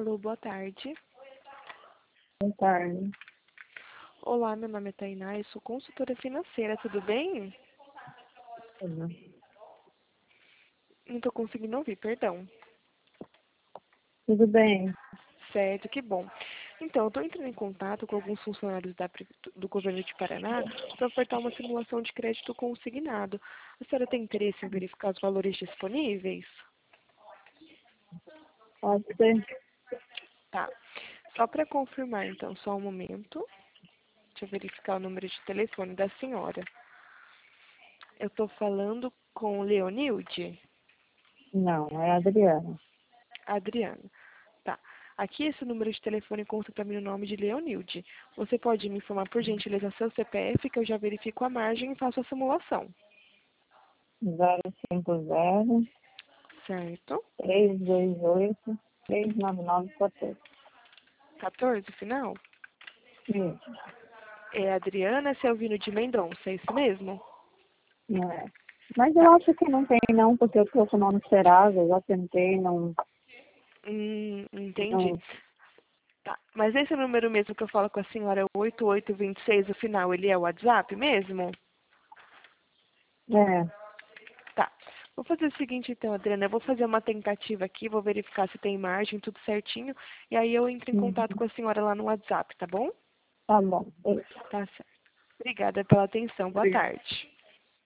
Alô, boa tarde. Boa tarde. Olá, meu nome é Tainá, eu sou consultora financeira, tudo bem? Tudo. Não estou conseguindo ouvir, perdão. Tudo bem? Certo, que bom. Então, eu estou entrando em contato com alguns funcionários do governo de Paraná para ofertar uma simulação de crédito consignado. A senhora tem interesse em verificar os valores disponíveis? Pode ser? Tá. Só para confirmar, então, só um momento. Deixa eu verificar o número de telefone da senhora. Eu estou falando com Leonilde? Não, é a Adriana. Adriana. Tá. Aqui esse número de telefone consta para mim o nome de Leonilde. Você pode me informar, por gentileza, seu CPF, que eu já verifico a margem e faço a simulação. 050 Certo? 328 39914. 14, final? Isso, É Adriana Selvino de Mendonça, é isso mesmo? não é. Mas eu Tá. acho que não tem não, porque eu tô com o nome Serasa, eu já tentei, não, Entendi. não, Tá. Mas esse número mesmo que eu falo com a senhora, 8826, o final, ele é o WhatsApp mesmo? é. Tá. Vou fazer o seguinte então, Adriana, eu vou fazer uma tentativa aqui, vou verificar se tem margem, tudo certinho, e aí eu entro em contato Uhum. com a senhora lá no WhatsApp, tá bom? Tá bom. Tá certo. Obrigada pela atenção. Boa Obrigada. tarde.